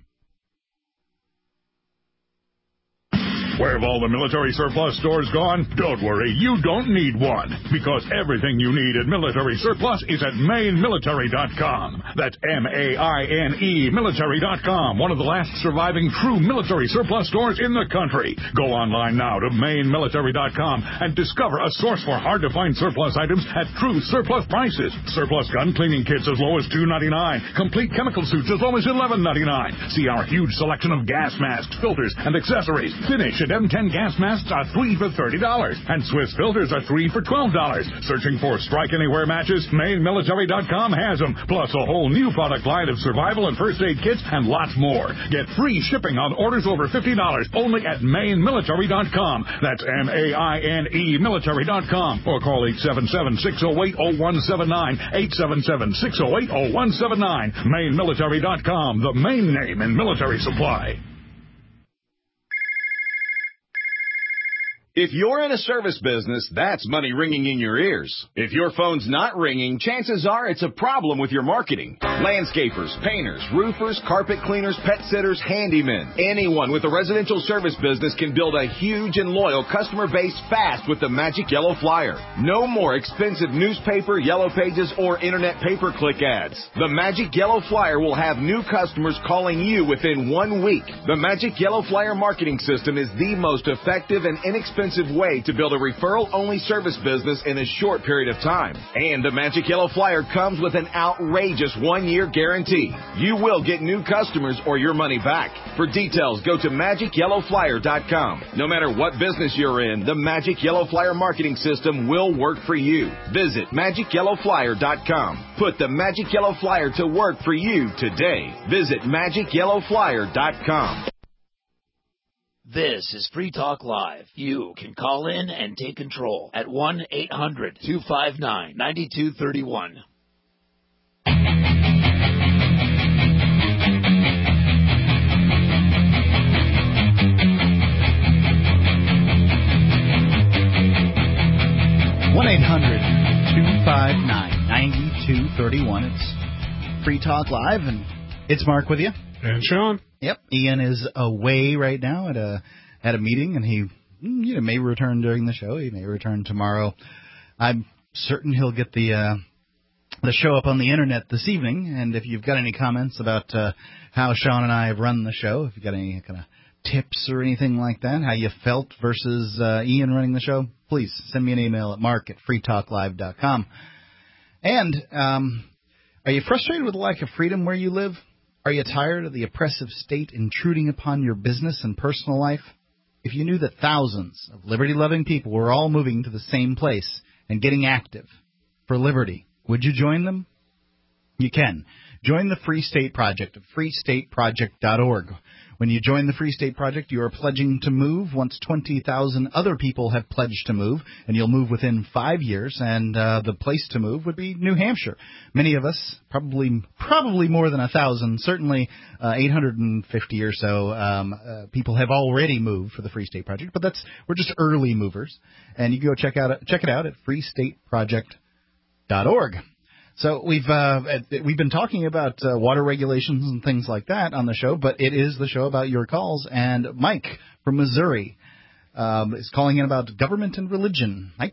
Where have all the military surplus stores gone? Don't worry, you don't need one, because everything you need at Military Surplus is at Maine Military dot com. That's M A I N E Military dot com, one of the last surviving true military surplus stores in the country. Go online now to Maine Military dot com and discover a source for hard-to-find surplus items at true surplus prices. Surplus gun cleaning kits as low as two ninety-nine, complete chemical suits as low as eleven ninety-nine. See our huge selection of gas masks, filters, and accessories. Finish at Standard M ten gas masks are three for thirty dollars, and Swiss filters are three for twelve dollars. Searching for Strike Anywhere matches? Maine Military dot com has them, plus a whole new product line of survival and first aid kits and lots more. Get free shipping on orders over fifty dollars only at Maine Military dot com. That's M A I N E Military dot com. Or call eight seven seven, six oh eight, oh one seven nine, eight seven seven, six oh eight, oh one seven nine. Maine Military dot com, the main name in military supply. If you're in a service business, that's money ringing in your ears. If your phone's not ringing, chances are it's a problem with your marketing. Landscapers, painters, roofers, carpet cleaners, pet sitters, handymen. Anyone with a residential service business can build a huge and loyal customer base fast with the Magic Yellow Flyer. No more expensive newspaper, yellow pages, or internet pay-per-click ads. The Magic Yellow Flyer will have new customers calling you within one week. The Magic Yellow Flyer marketing system is the most effective and inexpensive way to build a referral-only service business in a short period of time. And the Magic Yellow Flyer comes with an outrageous one-year guarantee. You will get new customers or your money back. For details, go to Magic Yellow Flyer dot com. No matter what business you're in, the Magic Yellow Flyer marketing system will work for you. Visit Magic Yellow Flyer dot com. Put the Magic Yellow Flyer to work for you today. Visit Magic Yellow Flyer dot com. This is Free Talk Live. You can call in and take control at one eight hundred, two five nine, nine two three one. one eight hundred, two five nine, nine two three one. It's Free Talk Live, and it's Mark with you. And Sean. Yep. Ian is away right now at a at a meeting, and he you know, may return during the show. He may return tomorrow. I'm certain he'll get the uh, the show up on the internet this evening. And if you've got any comments about uh, how Sean and I have run the show, if you've got any kind of tips or anything like that, how you felt versus uh, Ian running the show, please send me an email at mark at free talk live dot com. And um, are you frustrated with the lack of freedom where you live? Are you tired of the oppressive state intruding upon your business and personal life? If you knew that thousands of liberty-loving people were all moving to the same place and getting active for liberty, would you join them? You can. Join the Free State Project at free state project dot org. When you join the Free State Project, you are pledging to move once twenty thousand other people have pledged to move, and you'll move within five years, and uh, the place to move would be New Hampshire. Many of us, probably probably more than one thousand, certainly uh, eight hundred fifty or so um, uh, people have already moved for the Free State Project, but that's we're just early movers, and you can go check out check it out at free state project dot org. So we've uh, we've been talking about uh, water regulations and things like that on the show, but it is the show about your calls. And Mike from Missouri um, is calling in about government and religion. Mike?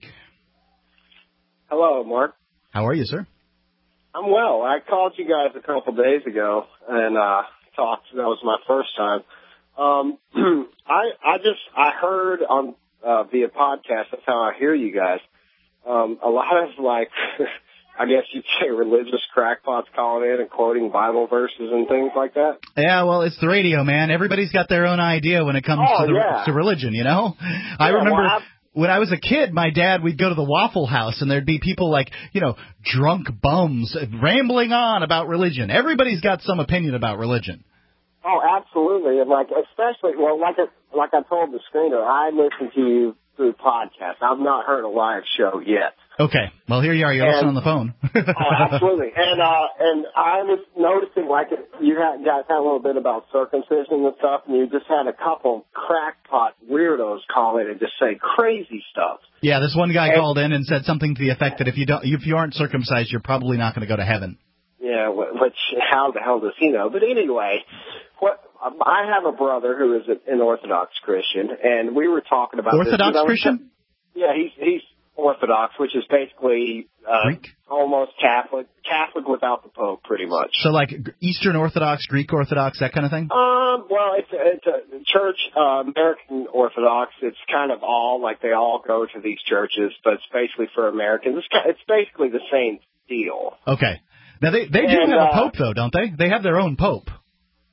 Hello, Mark. How are you, sir? I'm well. I called you guys a couple days ago and uh, talked. That was my first time. Um, I I just I heard on uh, via podcast. That's how I hear you guys. Um, a lot of like. I guess you'd say religious crackpots calling in and quoting Bible verses and things like that. Yeah, well, it's the radio, man. Everybody's got their own idea when it comes oh, to the, yeah. to religion, you know? Yeah, I remember well, when I was a kid, my dad, we'd go to the Waffle House, and there'd be people like, you know, drunk bums rambling on about religion. Everybody's got some opinion about religion. Oh, absolutely. And, like, especially, well, like, a, like I told the screener, I listen to you through podcasts. I've not heard a live show yet. Okay. Well, here you are. You're listening on the phone. Oh, absolutely. And uh, and I was noticing, like, you had, guys had a little bit about circumcision and stuff, and you just had a couple crackpot weirdos call in and just say crazy stuff. Yeah, this one guy and, called in and said something to the effect that if you don't, if you aren't circumcised, you're probably not going to go to heaven. Yeah, which, how the hell does he know? But anyway, what I have a brother who is an Orthodox Christian, and we were talking about Orthodox this. Christian? Yeah, he's he's Orthodox, which is basically uh, almost Catholic, Catholic without the Pope, pretty much. So like Eastern Orthodox, Greek Orthodox, that kind of thing? Um, well, it's a, it's a church, uh, American Orthodox. It's kind of all, like they all go to these churches, but it's basically for Americans. It's, it's basically the same deal. Okay. Now, they, they do and, have a uh, pope, though, don't they? They have their own pope.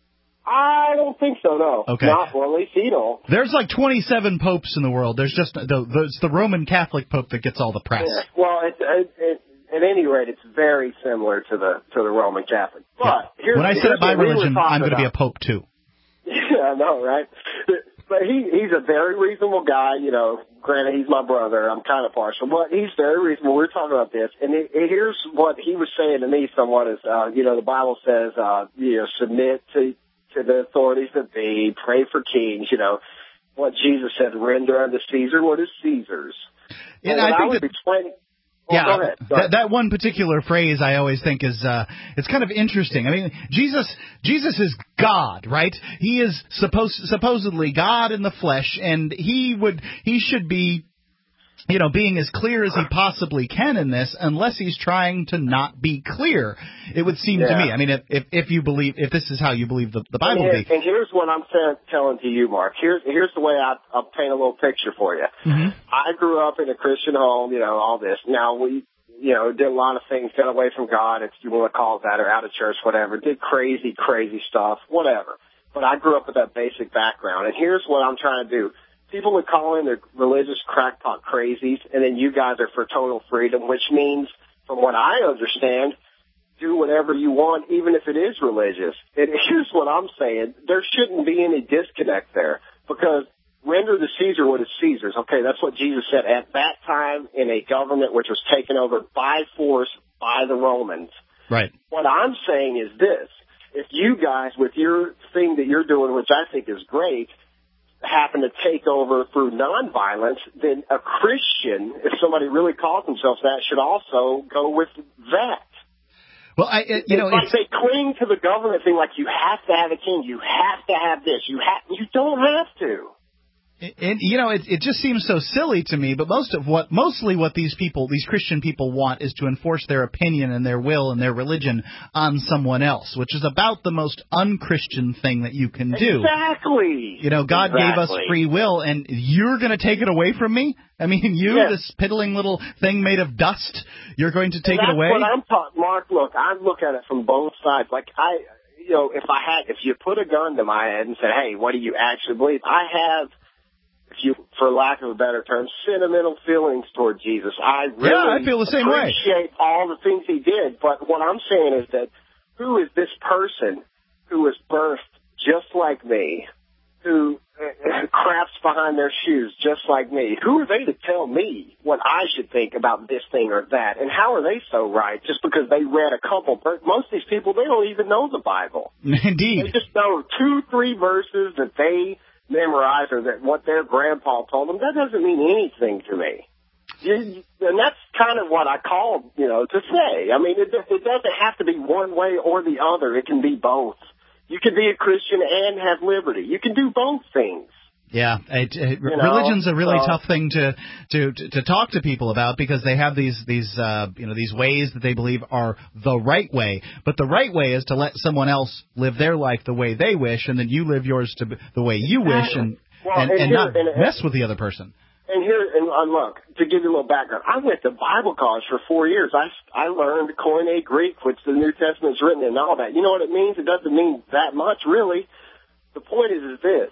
I don't think so, no. Okay. Not, well, at least he don't. There's like twenty-seven popes in the world. There's just the, the, it's the Roman Catholic Pope that gets all the press. Yeah. Well, it, it, it, at any rate, it's very similar to the to the Roman Catholic. But yeah. here's, when I set up my we religion, I'm going to be a about. pope too. Yeah, I know, right? But he he's a very reasonable guy. You know, granted, he's my brother. I'm kind of partial, but he's very reasonable. We're talking about this, and it, it, here's what he was saying to me. Somewhat is, uh, you know, the Bible says, uh, you know, submit to to the authorities that be, pray for kings. You know, what Jesus said, render unto Caesar what is Caesar's. And, and I I think was that, explaining. Well, yeah, go ahead. Go ahead. That, that one particular phrase I always think is uh, it's kind of interesting. I mean, Jesus Jesus is God, right? He is supposed supposedly God in the flesh, and he would he should be, you know, being as clear as he possibly can in this, unless he's trying to not be clear. It would seem yeah. to me. I mean, if, if if you believe, if this is how you believe the, the Bible and, to be. And here's what I'm t- telling to you, Mark. Here's here's the way I, I'll paint a little picture for you. Mm-hmm. I grew up in a Christian home, you know, all this. Now we, you know, did a lot of things, got away from God, if you want to call it that, or out of church, whatever. Did crazy, crazy stuff, whatever. But I grew up with that basic background. And here's what I'm trying to do. People would call in their religious crackpot crazies, and then you guys are for total freedom, which means, from what I understand, do whatever you want, even if it is religious. And here's what I'm saying. There shouldn't be any disconnect there, because render to Caesar what is Caesar's. Okay, that's what Jesus said at that time in a government which was taken over by force by the Romans. Right. What I'm saying is this. If you guys, with your thing that you're doing, which I think is great, happen to take over through nonviolence, then a Christian, if somebody really calls themselves that, should also go with that. Well, I, it, you know, it's like it's, they cling to the government thing, like you have to have a king, you have to have this, you have, you don't have to. And, you know, it, it just seems so silly to me, but most of what, mostly what these people, these Christian people want is to enforce their opinion and their will and their religion on someone else, which is about the most unchristian thing that you can do. Exactly. You know, God exactly. gave us free will, and you're going to take it away from me? I mean, you, yes. this piddling little thing made of dust, you're going to take and it away? That's what I'm talking, Mark, look, I look at it from both sides. Like, I, you know, if I had, if you put a gun to my head and said, hey, what do you actually believe? I have, if you, for lack of a better term, sentimental feelings toward Jesus. I really yeah, I feel the same appreciate way. all the things he did. But what I'm saying is that who is this person who was birthed just like me, who uh, craps behind their shoes just like me? Who are they to tell me what I should think about this thing or that? And how are they so right just because they read a couple? Most of these people, they don't even know the Bible. Indeed. They just know two, three verses that they memorize or that what their grandpa told them. That doesn't mean anything to me. You, and that's kind of what I called, you know, to say. I mean, it, it doesn't have to be one way or the other. It can be both. You can be a Christian and have liberty. You can do both things. Yeah, it, it, you know, religion's a really so. tough thing to, to to talk to people about because they have these these uh, you know these ways that they believe are the right way. But the right way is to let someone else live their life the way they wish, and then you live yours to the way you wish, and well, and, and, and here, not and, mess with the other person. And here, and uh, look, to give you a little background, I went to Bible college for four years. I, I learned Koine Greek, which the New Testament's written in and all that. You know what it means? It doesn't mean that much, really. The point is, is this.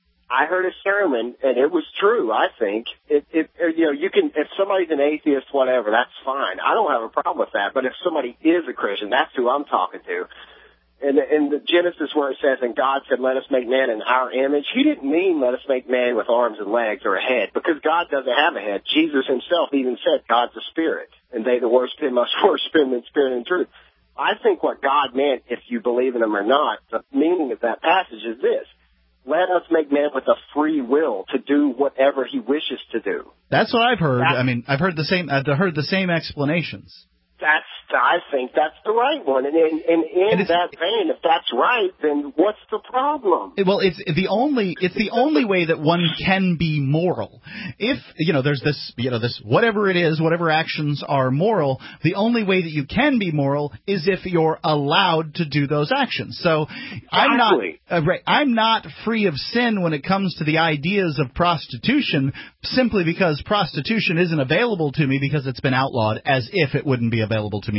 I heard a sermon, and it was true, I think. It, it, you know, you can, if somebody's an atheist, whatever, that's fine. I don't have a problem with that. But if somebody is a Christian, that's who I'm talking to. And in the Genesis where it says, and God said, let us make man in our image, he didn't mean let us make man with arms and legs or a head, because God doesn't have a head. Jesus himself even said, God's a spirit, and they that worship him must worship him in spirit and truth. I think what God meant, if you believe in him or not, the meaning of that passage is this. Let us make man with a free will to do whatever he wishes to do. That's what I've heard. That's, I mean, I've heard the same. I've heard the same explanations. That's, I think that's the right one. And in, in, in and that vein, if that's right, then what's the problem? Well, it's the only it's the only way that one can be moral. If, you know, there's this, you know, this whatever it is, whatever actions are moral, the only way that you can be moral is if you're allowed to do those actions. So exactly. I'm not uh, right, I'm not free of sin when it comes to the ideas of prostitution simply because prostitution isn't available to me because it's been outlawed, as if it wouldn't be available to me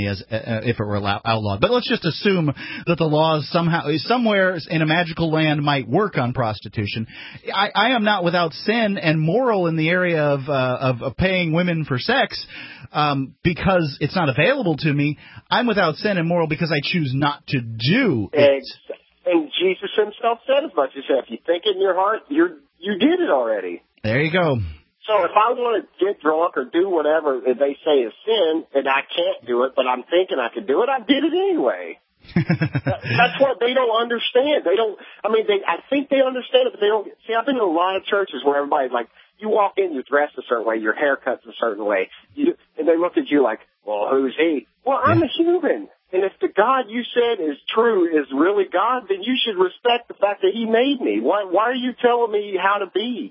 me as uh, if it were outlawed. But let's just assume that the laws somehow, somewhere in a magical land, might work on prostitution. I, I am not without sin and moral in the area of uh, of, of paying women for sex um, because it's not available to me. I'm without sin and moral because I choose not to do it. And Jesus himself said as much. He said, if you think in your heart, you're you did it already. There you go. So if I want to get drunk or do whatever they say is sin, and I can't do it, but I'm thinking I could do it, I did it anyway. that, that's what they don't understand. They don't, I mean, they, I think they understand it, but they don't. See, I've been in a lot of churches where everybody's like, you walk in, you dress a certain way, your haircut's a certain way, you, and they look at you like, well, who's he? Well, I'm a human. And if the God you said is true, is really God, then you should respect the fact that he made me. Why, why are you telling me how to be?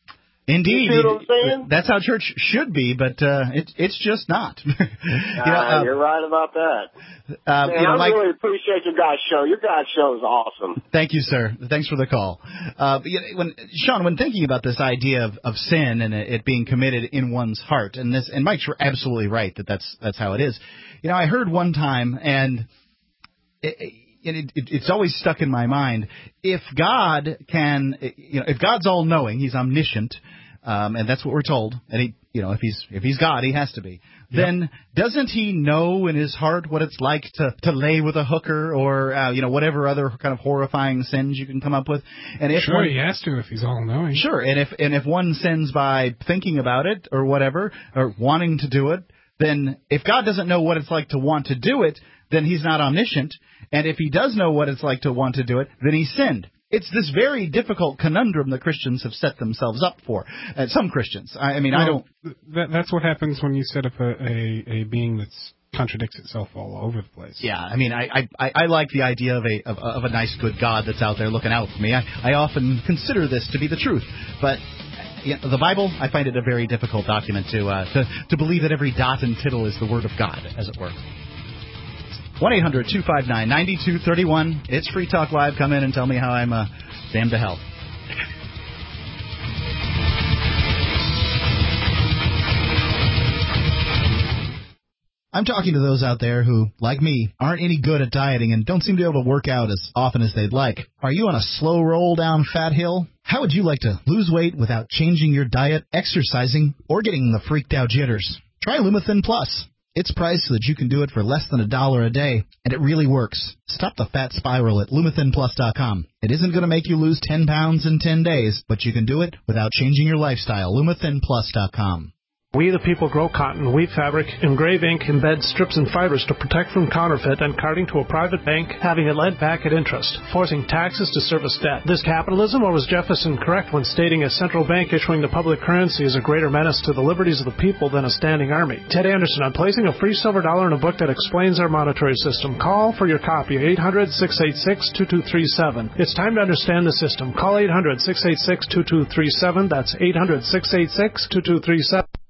Indeed. You see what I'm saying? That's how church should be, but uh, it, it's just not. you know, uh, uh, you're right about that. Uh, Man, you know, I like, really appreciate your guys' show. Your guys' show is awesome. Thank you, sir. Thanks for the call. Uh, when Sean, when thinking about this idea of, of sin and it being committed in one's heart, and this, and Mike's absolutely right that that's that's how it is. You know, I heard one time, and it, it, it, it's always stuck in my mind. If God can, you know, if God's all knowing, he's omniscient. Um, and that's what we're told. And he, you know, if he's if he's God, he has to be. Yep. Then doesn't he know in his heart what it's like to, to lay with a hooker or uh, you know whatever other kind of horrifying sins you can come up with? And if sure, one, he has to if he's all knowing. Sure, and if and if one sins by thinking about it or whatever or wanting to do it, then if God doesn't know what it's like to want to do it, then he's not omniscient. And if he does know what it's like to want to do it, then he sinned. It's this very difficult conundrum that Christians have set themselves up for. Uh, some Christians. I, I mean, well, I don't... That, that's what happens when you set up a, a, a being that contradicts itself all over the place. Yeah, I mean, I, I, I like the idea of a of, of a nice, good God that's out there looking out for me. I, I often consider this to be the truth. But you know, the Bible, I find it a very difficult document to, uh, to, to believe that every dot and tittle is the Word of God, as it were. one eight hundred two five nine nine two three one. It's Free Talk Live. Come in and tell me how I'm uh, damned to hell. I'm talking to those out there who, like me, aren't any good at dieting and don't seem to be able to work out as often as they'd like. Are you on a slow roll down fat hill? How would you like to lose weight without changing your diet, exercising, or getting the freaked out jitters? Try Lumithin Plus. It's priced so that you can do it for less than a dollar a day, and it really works. Stop the fat spiral at Lumithin Plus dot com. It isn't going to make you lose ten pounds in ten days, but you can do it without changing your lifestyle. Lumithin Plus dot com. We the people grow cotton, weave fabric, engrave ink, embed strips and fibers to protect from counterfeit and carting to a private bank, having it lent back at interest, forcing taxes to service debt. This capitalism, or was Jefferson correct when stating a central bank issuing the public currency is a greater menace to the liberties of the people than a standing army? Ted Anderson, I'm placing a free silver dollar in a book that explains our monetary system. Call for your copy, eight hundred, six eight six, two two three seven. It's time to understand the system. Call eight hundred, six eight six, two two three seven. That's eight hundred, six eight six, two two three seven.